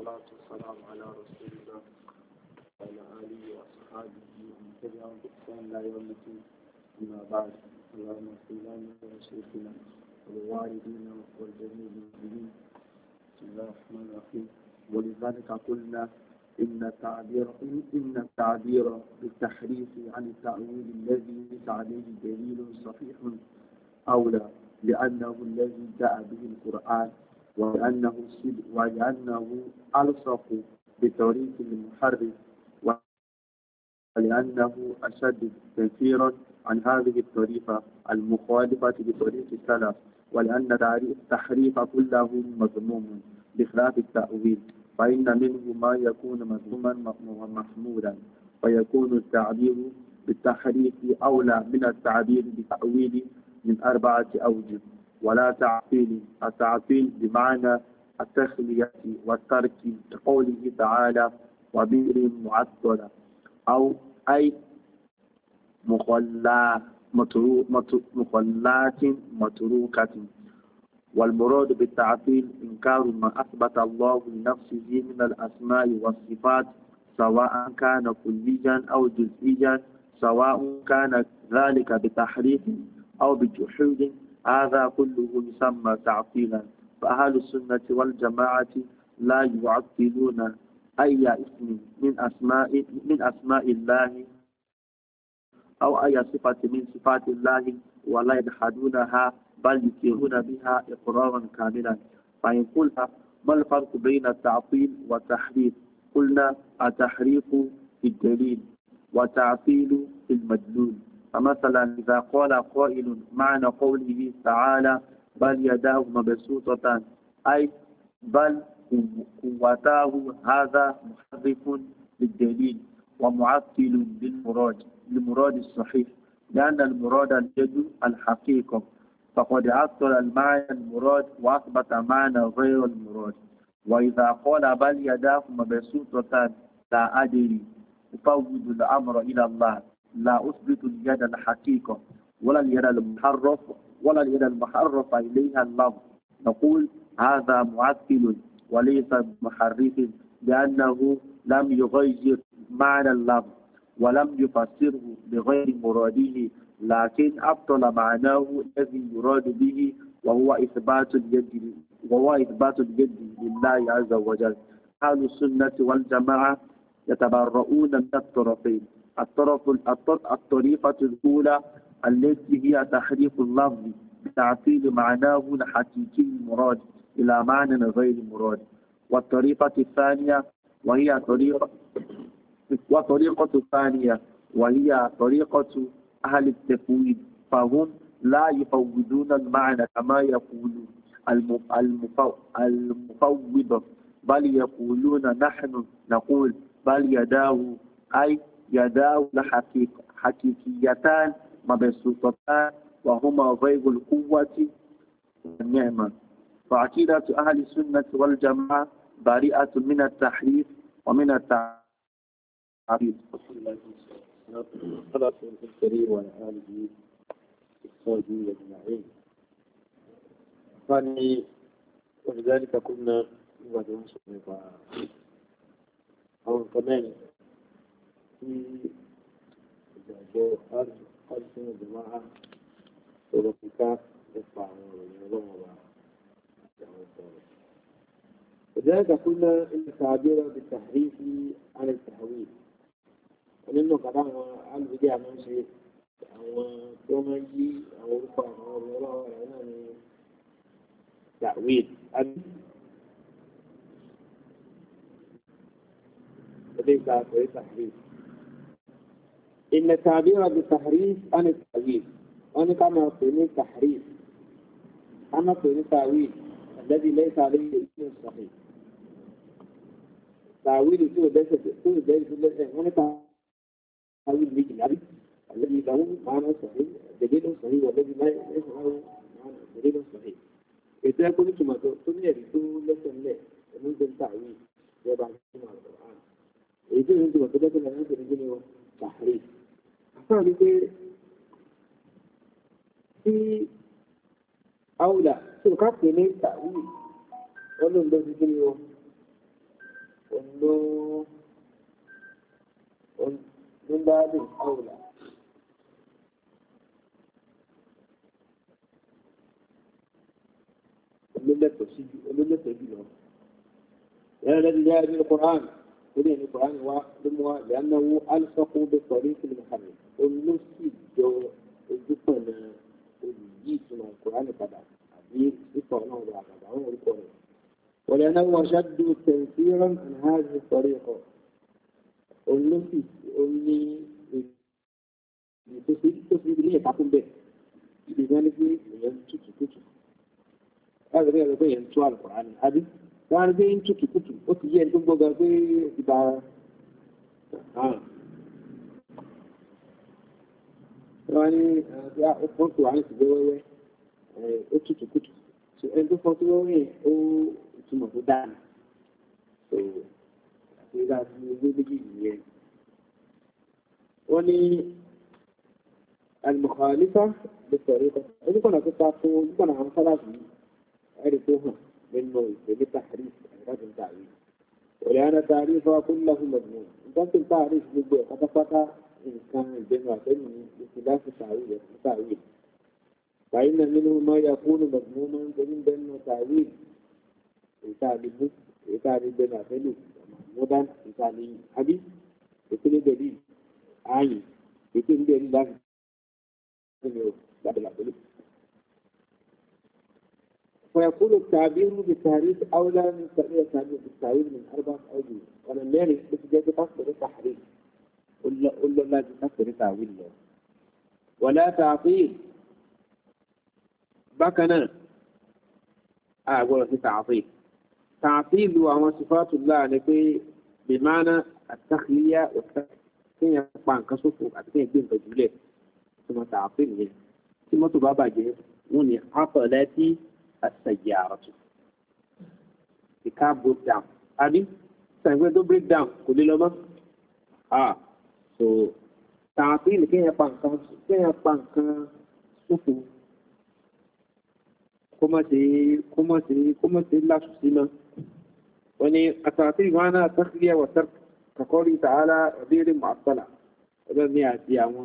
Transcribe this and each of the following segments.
والصلاة والسلام على رسول الله وعلى آله وأصحابه ومن تبعهم بإحسان إلى يوم الدين. أما بعد، اللهم اغفر لنا ولشيخنا ولوالدينا ولجميع المسلمين. بسم الله الرحمن الرحيم. ولذلك قلنا إن التعبير بالتحريف عن التأويل الذي ليس عليه دليل صحيح أولى، لأنه الذي جاء به القرآن، ولأنه ألصق بطريق المحرف، ولأنه أشد كثيرا عن هذه الطريقة المخالفة لطريق السلف، ولأن التحريف كله مذموم بخلاف التأويل، فإن منه ما يكون مذموما ومحمودا، فيكون التعبير بالتحريف أولى من التعبير بالتأويل من 4 أوجه. ولا تعطيل، التعطيل بمعنى التخلية والترك، كقوله تعالى وبئر معطلة، أو أي مخلات متروكة. والمراد بالتعطيل إنكار ما أثبت الله لنفسه من الأسماء والصفات، سواء كان كليا أو جزئيا، سواء كان ذلك بتحريف أو بجحود، هذا كله يسمى تعطيلا. فأهل السنة والجماعة لا يعطلون أي اسم من أسماء الله أو أي صفة من صفات الله، ولا يجحدونها بل يقرون بها إقرارا كاملا. فإن قلت ما الفرق بين التعطيل والتحريف؟ قلنا التحريف في الدليل والتعطيل في المدلول. فمثلا إذا قال قائل معنى قوله تعالى بل يداه مبسوطتان، أي بل قوتاه، هذا محرف للدليل ومعطل للمراد الصحيح، لأن المراد اليد الحقيقة، فقد عطل المعنى المراد وأثبت معنى غير المراد. وإذا قال بل يداه مبسوطتان، لا أدري، أفوض الأمر إلى الله، لا أثبت اليد الحقيقة ولا اليد المحرف إليها اللفظ، نقول هذا معطل وليس محرف، لأنه لم يغير معنى اللفظ ولم يفسره بغير مراده، لكن أبطل معناه الذي يراد به، وهو إثبات اليد لله عز وجل. أهل السنة والجماعة يتبرؤون من الطرفين. الطريقة الأولى التي هي تحريف اللفظ بتعطيل معناه الحقيقي المراد إلى معنى غير مراد. والطريقة الثانية وهي طريقة أهل التفويض، فهم لا يفوضون المعنى كما يقول المفوض، بل يقولون نحن نقول بل يداه، أي يداه حقيقيتان مبسوطتان، وهما غير القوة والنعمة. فعقيدة أهل السنة والجماعة بريئة من التحريف ومن التعطيل. صلى الكريم وعلى آله وصحبه أجمعين. ولذلك كنا نبدأ أو كمان في أهل السنة والجماعة ورفقات يدفع لذلك قلنا إن التعبير بالتحريف عن التحويل، ونحن كمان على البداية من شيء وكما يجي أو رفع أو الله يعني تأويل ليس تحريف. إن التعبير بالتحريف عن التأويل، وأنا كما يقولون التحريف أما يقولون التأويل الذي ليس عليه دليل صحيح. تأويل هو هنا تأويل بالجنبي الذي له معنى صحيح دليل صحيح، والذي ليس له معنى دليل صحيح. إذا كنت ما تقولون رسول الله ممكن تأويل يبقى مع القرآن. إذا أنت ما تقولون أن هذا تحريف. فهذه في أولى سوكات من تأويل ولن تجدني من باب أولى olólẹ́tọ̀ jùlọ yàrá lẹ́nu jẹ́ ẹbí Qur'an ó lè ní Qur'an wá lómú wa lẹ́nu alifakun bẹ sọ̀rọ̀ ìfìlẹ̀ mọ̀hàmì olóṣì jọ ojú pọ̀nà olùyí ìtumọ̀ Qur'an padà àbí ìfọ̀ náà wà àgbàdo àwọn orúkọ rẹ̀ wọ́n lẹ́nu wọn ṣáàdù tẹ̀síọ́rọ̀ àhàzì sọ̀rọ̀ ẹ̀kọ́ olóṣì oní ìtòsí ilé ìtàkùn bẹ́ẹ̀ ìdíjọ́ ní pé èèyàn tutù tutù. هذا غير بين سؤال القرآن هذه كان بين تكتب وتجي عندهم بقى في تبع يعني يا أخوانك وعلى سجوا وتكتب so عندهم فتوى أو ثم بدان so إذا بيجي وني المخالفة بالطريقة إذا كنا كتابون كنا عم ثلاثين عرفوها منه بالتحريف إعراب التعويل ولأن تعريفها كله مضمون إن كانت التعريف بالبيع قد فتح إن كان الجمعتين باختلاف التعويل فإن منه ما يكون مضموما ومن بينه تعويل يتعلم بنعتين محمودا يتعلم حبيب يكون دليل عين يكون دليل لازم ويقول التعبير بالتعريف أولى من التعبير بالتعويل من 4 أوجه وأنا مالي بتجد تصدر التحريف قل له لا تصدر تعويل له ولا تعطيل بكنا أقول في تعطيل وهو صفات الله لكي بمعنى التخلية والتخلية يقبع كسوف أتكين بين رجلين ثم تعطيل ثم تبابا جيه وني عطلاتي السيارة the car broke down abi sàgbé tó break down kò lè lọ mọ́ so tààtì ní kéèyàn pa nǹkan ṣòfò kó má ṣe láṣù sí náà wọ́n ní àtàtì ìwọ̀nà àtàkìlẹ̀ wọ̀tẹ́ kàkọ́rí tààlà ọ̀dẹ́rẹ́ mọ̀ọ́tọ́là ọ̀dọ́ ní àti àwọn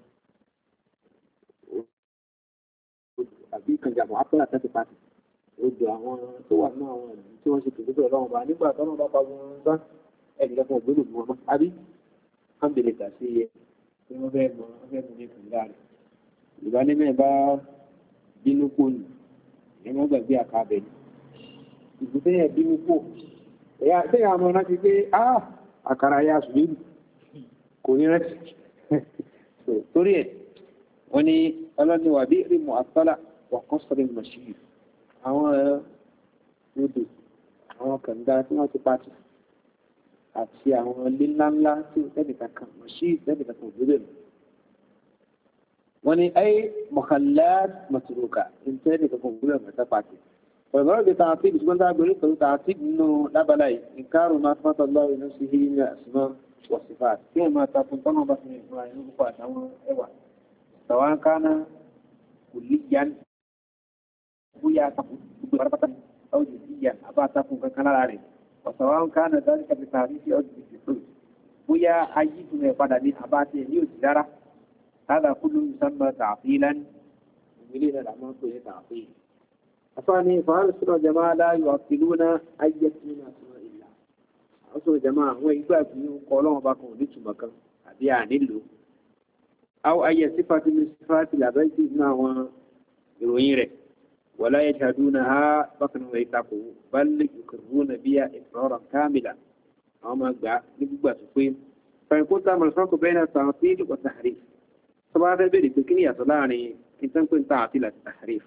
àbí ìkànjà mọ̀ọ́tọ́là tẹ́tí pàtì ojú àwọn tó wà náà àwọn ìlú tí wọ́n ṣe kìí ọlọ́run bá nígbà tó náà bá pa wọn bá ẹnìkan ògbólò mú wọn àbí ámbèlè kà sí iye tí wọ́n fẹ́ mú ní ìpínlẹ̀ rẹ̀ ìbánimẹ̀ bá bínú pò ní ẹ̀wọ̀n gbàgbé àkàbẹ̀ ní ìbùtẹ́yẹ̀ bínú pò tẹ́yà àmọ́ náà ti pé àkàrà ya sùúrù kò ní rẹ̀ torí ẹ̀ wọ́n ní ọlọ́niwà bí rí mọ̀ àtọ́là wà kọ́sọ̀rọ̀ mọ̀ṣíì àwọn odò àwọn kànga tí wọ́n ti pàtó àti àwọn ilé ńláńlá tí ó tẹ́nìkan kan mọ̀ṣí tẹ́nìkan kan òbí bẹ̀rẹ̀ wọ́n ní ayé mọ̀kànlá mọ̀tòrókà ní tẹ́nìkan kan òbí bẹ̀rẹ̀ pàtó ọ̀rọ̀ bí tààtì ìṣùgbọ́n tá a gbèrè pẹ̀lú tààtì nínú lábàlá yìí ìkárùn máa fọ́tọ̀ lọ́wọ́ inú sí hí ní àṣìmọ́ wọ̀sífà tí ẹ̀ máa takùn tọ́nà bá fi ìfúnra inú púpọ̀ àtàwọn ẹwà tàwọn kánà kò lè yan bóyá takùn gbogbo pátápátá أو جزئيا أبا تكون كناري وسواء كان ذلك بتعريف أو بالجسد ويا أيد من بدني أباتي يجرى هذا كله يسمى تعطيلا من الأعمال كله تعطيل أفاني فهل السنة جماعة لا يعطلون أي من أسماء الله أصل جماعة هو يبقى يقولون باكم لتمك أبي عنه أو أي صفة من صفات الأبيت إنه يرويره ولا يشهدونها بطن ويتقوا بل يقرون بها إقرارا كاملا أما نبقى سفين فإن قلت ما الفرق بين التعطيل والتحريف طبعا هذا البيت بكنية طلعني إن تكون تعطيل التحريف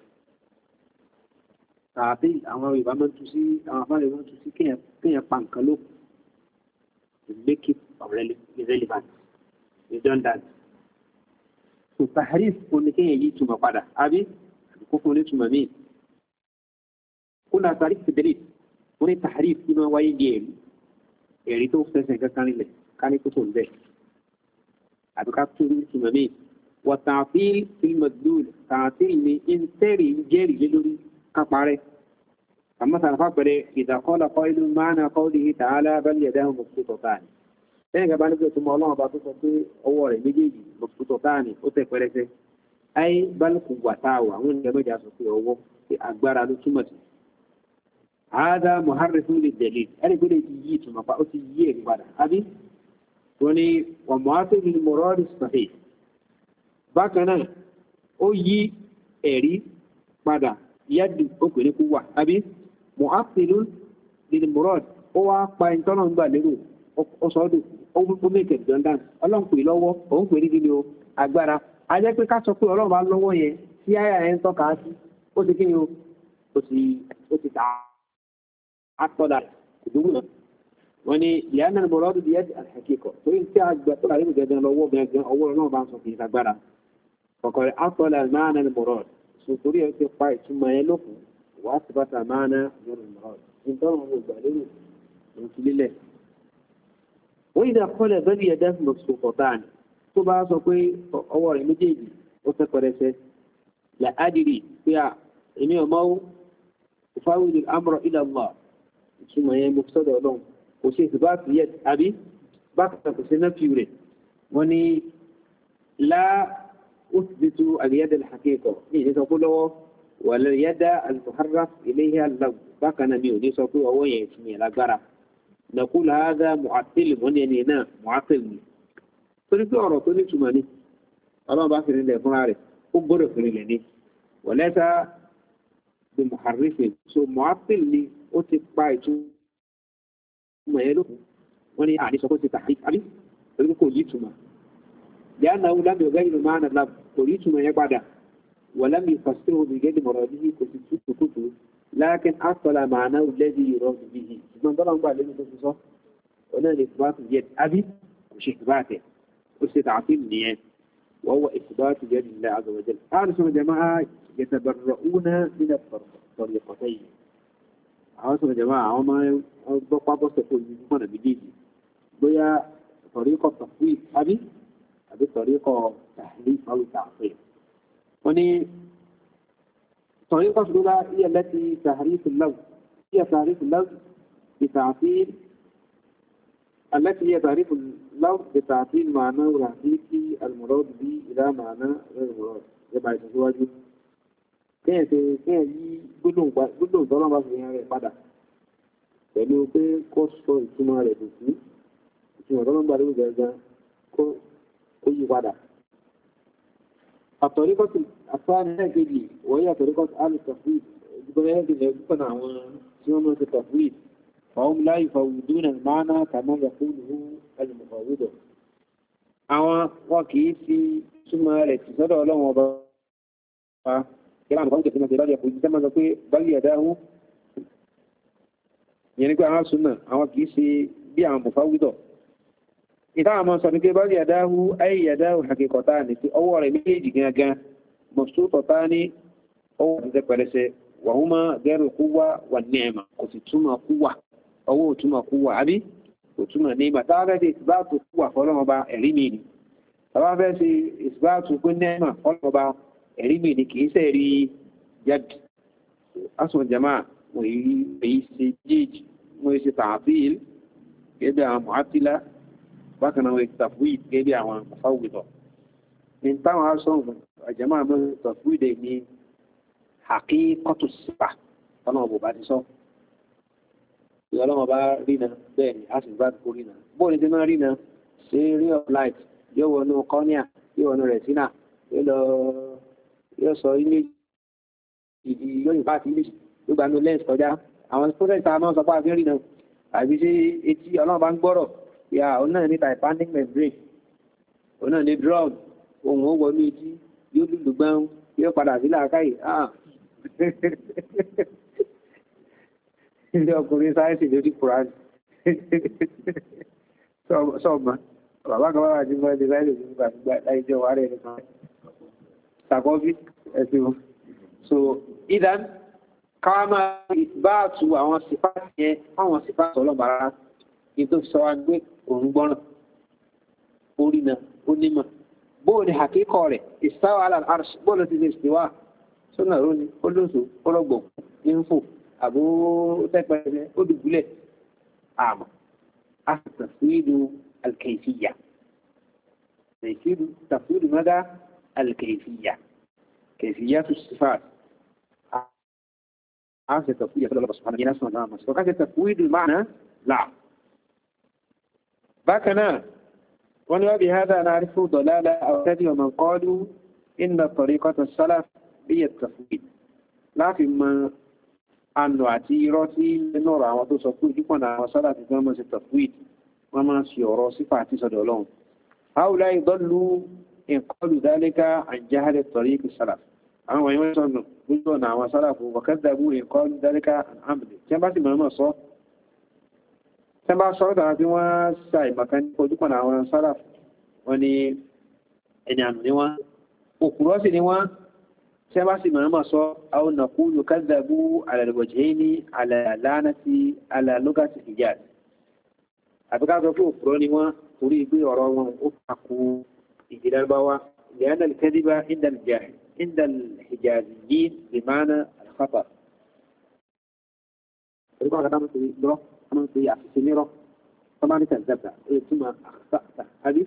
تعطيل أما يبقى من تسي أما فالي من تسي كي يبقى كلوب make it irrelevant redundant so تحريف كون كي يجي مقادة أبي كوكو نتوما مين كنا تعريف الدليل وني تحريف فيما واي ديال يعني تو سيسن كان يكون ده أبقى تقول نتوما مين والتعطيل في المدلول تعطيل من إنتري جيري للوري كبارة مثلا فقر إذا قال قائل معنى قوله تعالى بل يداه مبسوطتان لأن كمان ثم الله بعض تصدي أول مجيء مبسوطتان أتكلم أي بل قوة وعون جمع جاسوسي هو في أكبر على ثمة هذا محرف للدليل أنا أقول يجي ثم فأتي يجي بعد أبي وني ومعاطف المراد الصحيح بكنا أو يي إري بعد يد أكل قوة أبي معطل للمراد هو باينتون بالغو أصعد أو ممكن جندان الله كوي لو أو كوي دينيو أكبر ajẹ́ pé ká sọ pé ọlọ́run bá lọ́wọ́ yẹn tí àyà ẹ̀ ń tọ́ka sí ó ti kí ni ó ti ta àtọ́dà ìdúgbò náà wọ́n ní ìyá náà bọ̀rọ̀ ọdún díẹ̀ àkẹ́kọ̀ọ́ torí tí a gbà tó láyé gẹ́gẹ́ lọ́wọ́ gẹ́gẹ́ ọwọ́ náà bá ń sọ kì í sagbára kọ̀kọ̀rẹ́ àtọ́dà máa náà bọ̀rọ̀ sọ torí ẹ̀ ti pa ìtumọ̀ ẹ̀ lókun wàá sì bàtà máa náà yọrù bọ̀rọ̀ nítorí wọn gbà lérò ló ti lílẹ̀ wọ́n yìí dà kọ́lẹ̀ bẹ́ẹ̀ yẹ dẹ́sùn lọ́sọ̀kọ̀tàn tó bá sọ pé ọwọ́ rẹ̀ méjèèjì ó fẹ́ pẹrẹsẹ là ádìrí pé à èmi ọmọ ìfáwìlì amọ̀rọ̀ ila Allah ìtumọ̀ yẹn mo sọ́dọ̀ ọlọ́run kò sí ìsìbáàtì yẹ àbí bákan kò sí náfì rẹ̀ wọ́n ní lá أثبت اليد الحقيقة إيه تقول له واليد المحرف إليها اللفظ بكنا ميودي سوكو هو يسمي الأجرة نقول هذا معطل ونينا معطل torípé ọ̀rọ̀ tó ní túmọ̀ ní ọlọ́run bá fi nílẹ̀ fún ààrẹ ó gbọ́dọ̀ fi nílẹ̀ ní wọ̀lẹ́ta bí muharrifin so mu'attil ni ó ti pa ìtumọ̀ yẹn lókun wọ́n ní àdísọ kó ti tàbí àbí torí kò yí túmọ̀ yà náà wọ́n lábẹ́ ọ̀gá ìlú máa nà lábù kò yí túmọ̀ yẹn padà wọ́n lábẹ́ ìfàsílẹ̀ òbí gẹ́gẹ́ mọ̀rọ̀ bí kò sì tútù kùtù lákìn àtọ̀là máa náà lẹ́bi ìrọ̀ bí i ṣùgbọ́n tọ́lá ń gbà lẹ́nu tó fi sọ ọ̀nà lè fi bá ti yẹ àbí kò ṣe fi bá tẹ̀ تعطيل نيان وهو إثبات يد الله عز وجل. أهل السنة والجماعة يتبرؤون من الطريقتين. أهل السنة والجماعة وما بقى بصفوا من بجيجي بيا طريقة تفويض أبي طريقة تحريف أو تعطيل. وني الطريقة الأولى هي التي تحريف اللفظ هي تعريف اللفظ بتعطيل التي هي تعريف اللفظ بتعطيل معناه الحقيقي المراد به إلى معنى غير المراد يبقى يتزواجه kéèyàn yí gbólóhùn tọ́lọ́ bá fi hàn rẹ̀ padà pẹ̀lú pé kó sọ ìtumọ̀ rẹ̀ dùn sí ìtumọ̀ tọ́lọ́ bá lórí gẹ̀ẹ́gẹ́ kó yí padà. àtọ̀ríkọ́tù àfáàníyàkejì wọ́n yí àtọ̀ríkọ́tù alùpàfíì ìdúgbọ́n ẹ̀kejì ẹ̀gbọ́n àwọn tí wọ́n mọ̀ sí pàfíì فهم لا يفوضون المعنى كما يقوله المفوض àwọn wọn kì í fi súnmọ́ rẹ̀ tí sọ́dọ̀ ọlọ́run ọba kíláà nǹkan kẹfì náà ti lọ́dẹ̀ fún ìjọba sọ pé báyìí ẹ̀dáhùn yẹn ni pé àwọn súnmọ́ àwọn kì í ṣe bí àwọn mufawwidọ̀ ìta àwọn sọ ní pé báyìí ẹ̀dáhùn ayé ẹ̀dáhùn hakikọ̀tà ní pé ọwọ́ rẹ̀ méjèèjì gangan mọ̀sútọ̀tà ní ọwọ́ àti pẹ̀lẹ́sẹ̀ wàhúmọ́ gẹ́rù kúwà wà ní ẹ̀mà kò sì túmọ̀ kúwà ọwọ́ òtúmọ̀ kúwà àbí òtúmọ̀ ní ìgbà táwọn fẹ́ ṣe ìsìbáàtù kúwà fọlọ́mọba ẹ̀rí mi ni táwọn fẹ́ ṣe ìsìbáàtù pé nẹ́ẹ̀mà fọlọ́mọba ẹ̀rí mi ni kìí ṣe rí jáde asùn jama wọ́n èyí ṣe jíjì wọ́n ṣe tààfíìl gẹ́gẹ́ àwọn mu'attila bákan náà wọ́n ṣe tafwid gẹ́gẹ́ àwọn mufawwida ní táwọn aṣọ àjẹmọ́ àmọ́ tafwid ní haqiqatu sifa ọlọ́mọ bò bá ti sọ ìyọ́lọ́mọ bá rí na bẹ́ẹ̀ ni a sì bá kó rí na bóòlù tí máa rí na ṣe ray of light yóò wọnú cornea yóò wọnú retina yóò sọ image ìdí yóò yìnbá àti image yóò gbanú lens kọjá àwọn process a máa sọ pé a fi rí na àbí ṣe etí ọlọ́mọ bá ń gbọ́rọ̀ ya òun náà ní tympanic membrane òun náà ní drum ohun ó wọnú etí yóò lùlù gbọ́n yóò padà sí làákàyè ilé ọkùnrin sáyẹ́sì lórí kùránì sọ́ọ̀mà bàbá kan wà ní mọ́ ilé sáyẹ́sì lórí gbàgbà láìjọ wà rẹ̀ nìkan sàkọ́bí ẹ̀sìn so ìdán káàmà ìbáàtù àwọn sípàtì yẹn fáwọn sípàtì ọlọ́bàárà ní tó sọ wá gbé òun gbọ́ràn orí náà ó nímọ̀ bóò ni àkíkọ̀ rẹ̀ ìsáwà alàlárṣì bóò ló ti lè ṣèwà sọ́nà róní olóòsò ọlọ́gbọ̀n ní ń fò àbó tẹ́pẹ́ ó dùbúlẹ̀ àmọ́ تفويض الكيفية تفويض مدى الكيفية كيفيات الصفات هذا تفويض الله سبحانه وتعالى وكذا تفويض المعنى لا بكنا وبهذا نعرف ضلالة أو كذب من قالوا إن طريقة السلف هي التفويض لكن ما أنه عتيرتي نورا وتصفوه يكون على صلاة كما التفويض وما سيرى صفات صدولون هؤلاء ضلوا إن قالوا ذلك عن جهل الطريق السلف أما يمسون بدون عن سلف وكذبوا إن قالوا ذلك عن عمد كما سمعنا صوت كما صوت عن وسائل مكان يكون عن سلف وني إن عمدوا وكراسي نوا كما سمعنا صوت أو نقول كذبوا على الوجهين على لعنة على لغة الحجاز أبقى ذلك أخرى تريد بيوراهم أفحقوا إجلالبوا لأن الكذب عند الجاهل عند الحجازيين بمعنى الخطر ربما كما تريد كما تريد أفسنيره طبعا كذبت ثم أخطأت هذه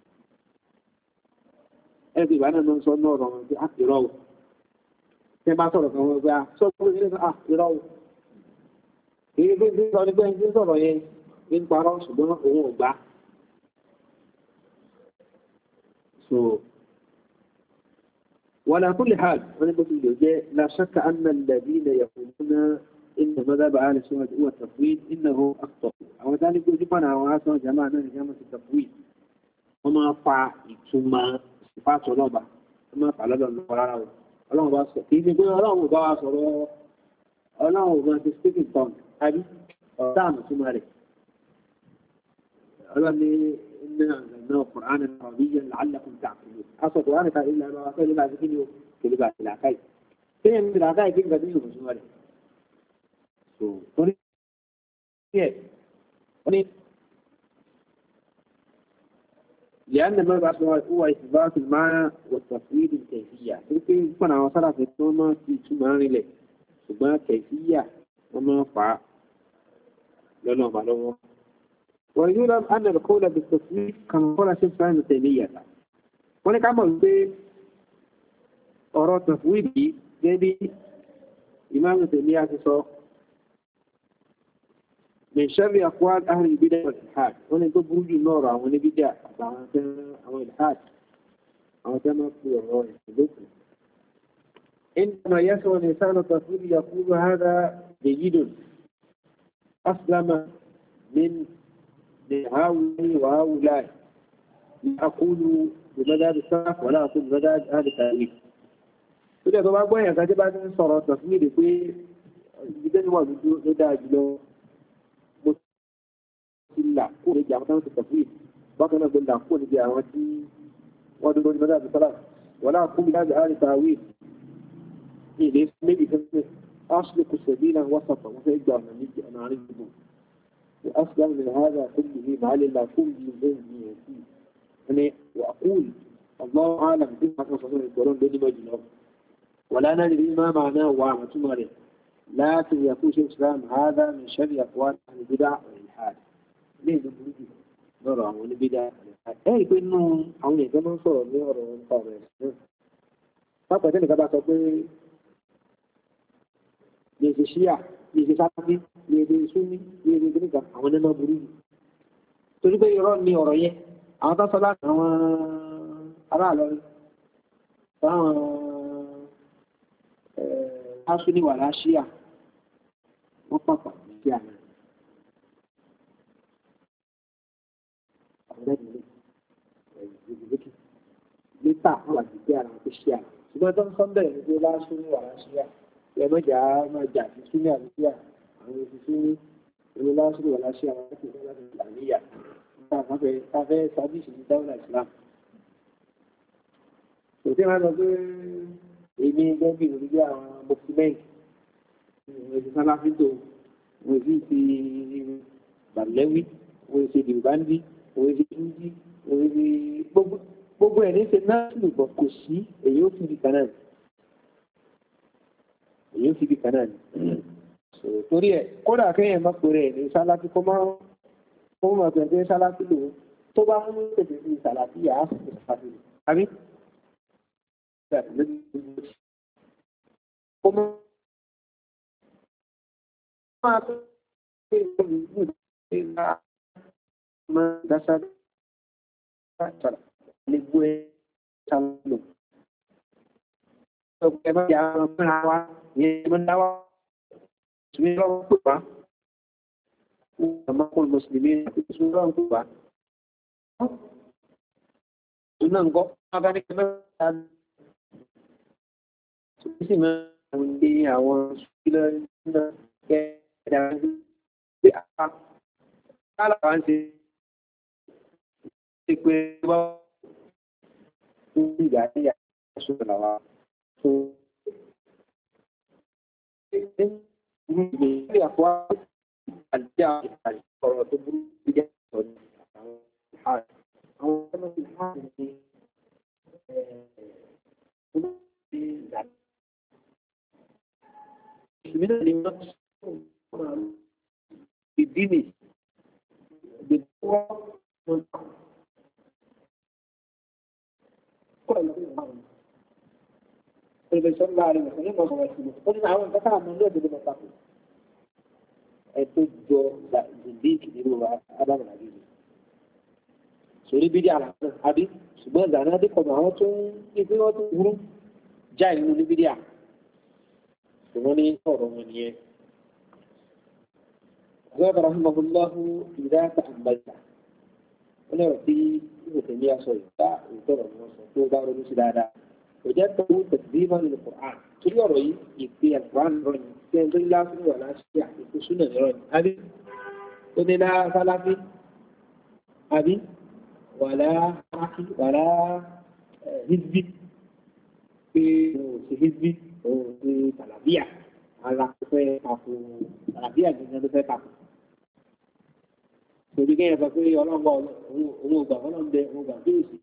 هذه بأنا من صور نور في حق يراو كما صورة كما يقول صورة إليه يراو هي في صورة ń parọ́ ṣùgbọ́n òun ò gbà so وعلى كل حال أنا بقول له لا شك أن الذين يقولون إن مذهب أهل السنة هو التفويض إنه أخطأ أو ذلك يجبنا واسع جماعة التفويض وما فع ثم صفات الله وما فعل الله بس كيف يقول الله بس الله ما تستيقظ طن هذه تعمل ثم قال إن أنزلناه قرآنا عربيا لعلكم تعقلون أصل قرآن قال إلا ما قال بعد كده كلمة العقائد كلمة من العقائد كلمة دين ومسؤولة لأن ما بعد هو إثبات المعنى والتفويض الكيفية يمكن يكون على صلاة في التومة في تماني له ثم كيفية وما فعل لأنه معلومة ويعلم أن القول بالتفويض كما قال شيخ ابن تيمية ولك عمل به أراد تفويضي جدي إمام تيمية في من شر أقوال أهل البدع والإلحاد ونقول بروج النور ونبدع أو الإلحاد أو كما في الرأي إنما يسوى الإنسان التفويض يقول هذا جيد أسلم من هؤلاء وهؤلاء لا أقول بمذهب السلف ولا أقول بمذهب أهل التأويل. إذا طبعا بوين كذا بعد صار تصميم في جدا ما بده أجله مسلا كل جامعة التفويض بقى نقول لا كل جامعة ودول بمذهب السلف ولا أقول بمذهب أهل التأويل. إيه ليش ميجي أسلك سبيلا وسطا وسيجعل من يجي أنا عارف وأفضل من هذا كله مع الله كل ذنبي فيه وأقول الله أعلم بما تصدر القرآن بين مجنون ولا ندري ما معناه وعمة مره لكن يقول شيخ الإسلام هذا من شر أقوال أهل البدع والإلحاد ليه نقول نرى عن البدع والإلحاد يقول إنه حولي كما صور نرى ونقابل فقط ذلك بعد تقول ليس الشيعة ليس sáfí léde súnmí léde gíníkà àwọn ẹnà burú yìí torí pé irọ́ ní ọ̀rọ̀ yẹn àwọn tó sọ láti àwọn aráàlọ́rí táwọn asúní wà láṣíà wọ́n pàpà sí àná ọ̀rẹ́dìlẹ̀ ìgbèlékè lítà wà sí sí àná tó ṣíà ṣùgbọ́n tó ń sọ bẹ̀rẹ̀ ní pé láṣúní wà láṣíà ẹmọ́jà máa jà sí súnmí àlúgbà àwọn òṣìṣẹ́ ẹni lásìkò wà láṣẹ àwọn akẹ́kọ̀ọ́ láti ìlàníyà tàfẹ́ sábìsì ní dáwọ́lá Islam kò tí wọ́n lọ pé èmi gẹ́gẹ́ bí olùgbé àwọn mọ́kúmẹ́ǹtì ẹ̀sìn sáláfítò wọ́n sì ti bàlẹ́wí wọ́n sì ti bàndí wọ́n sì ti wọ́n sì gbogbo ẹ̀ ní ṣe náà lùbọ̀ kò sí èyí ó fi di kanáà èyí ó fi di kanáà torí ẹ̀ kódà kéèyàn má pèrè ní sáláfí kó má pèrè sáláfí lò tó bá mú tètè sí sàlàfí yà á sì sàlàfí lò àbí kó máa tó ṣe ìlú ìgbà máa dásá sàlà lè gbé sàlà lò tó kẹ́ bá yà á fúnra wa yẹn máa dáwà Bismillah kuba sama kul muslimin Bismillah kuba sunan kok akan dikenakan sisi mengundi awal sudah dan apa kalau kan sih ikut tidak ya sudah so ini aku ada kalau tu dia hal awak mesti hal ini lima ini di Profesor lari misalnya mau sama sini. Tapi awal kata ambil dia di tempat itu jo jadi di luar ada lagi. Suri bidi ala abi subuh dana di kono tu itu tu guru jai ni bidi a. Semoni orang ni. Zat rahimahullah tidak ta'ambalta. Ini berarti itu dia soalnya itu orang itu baru sudah ada. وجدته تكذيبا للقرآن كل رأي يكفي القرآن رأي ينزل الله ولا شيء يكفي سنة رأي أبي لا ثلاثي أبي ولا حكي ولا هزبي في هزبي في تلابيع على كفاية كافو تلابيع جنة كفاية كافو jadi kayak apa sih orang orang orang deh orang itu sih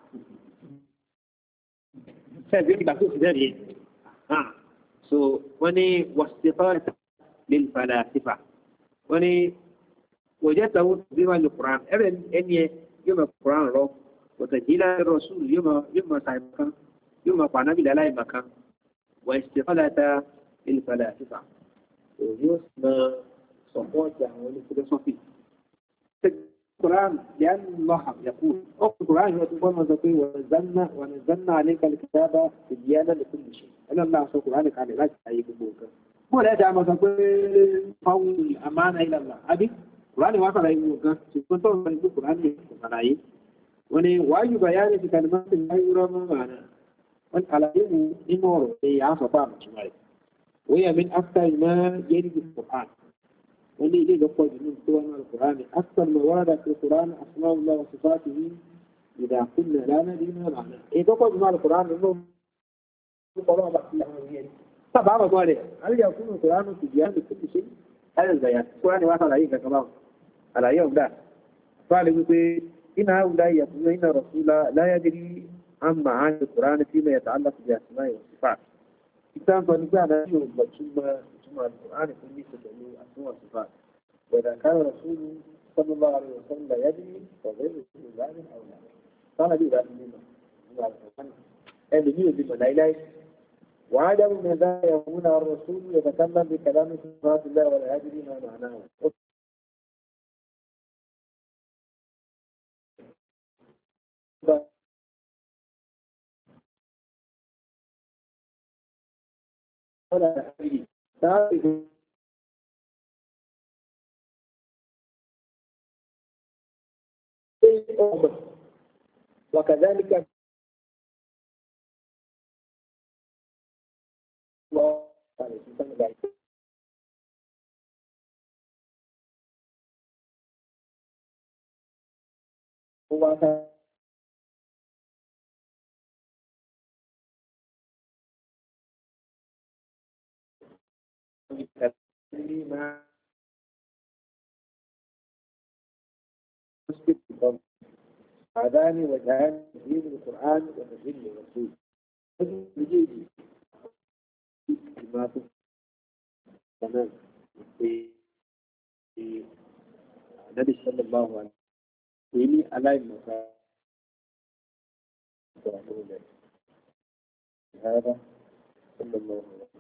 saya tidak tahu sendiri. So, wani wasifat lil falasifa. Wani وجدته بما القرآن. إذن إني يوم القرآن رو وتجيل الرسول يوم سايبكا يوم قانا بلا لا مكان واستقالة للفلاسفة. ويسمى صفوات يعني فلسفي. القرآن لأن الله يقول القرآن هو تقول ونزلنا عليك الكتاب تبيانا لكل شيء. أن الله سبحانه وتعالى قال لا تعيب بوك ولا تعمل تقول قول الأمانة إلى الله أبي القرآن واقع يقول كنت أقول القرآن يقول عليه وأي بيان في كلمات لا يرى ما معنى وأن على إنه يعصى طعم شمالي وهي من أكثر ما يرد في القرآن وأن إليه يقول من سورة القرآن أكثر ما ورد في القرآن أسماء الله وصفاته إذا قلنا لا ندري ما معنى إيه تقول من القرآن إنه طبعا بحث الله طبعا قال هل يكون القرآن تبيان لكل شيء هذا البيان القرآن واصل عليك كمان على يوم ده قال يقول إن هؤلاء يقولون إن الرسول لا يدري عن معاني القرآن فيما يتعلق بأسماء والصفات كتاب فنبعنا يوم ثم القرآن بالنسبة لأسماء والصفات وإذا كان الرسول صلى الله عليه وسلم لا يدري فغير رسول ذلك أو لا قال لي ذلك القرآن بما لا إله وعدم من ذلك يكون الرسول يتكلم بكلام صفات الله ولا يدري ما معناه ولا يدري وكذلك هو هذان وجهان تدين القرآن وتدين الرسول يجي ما تمام النبي صلى الله عليه وسلم على المكان هذا صلى الله عليه وسلم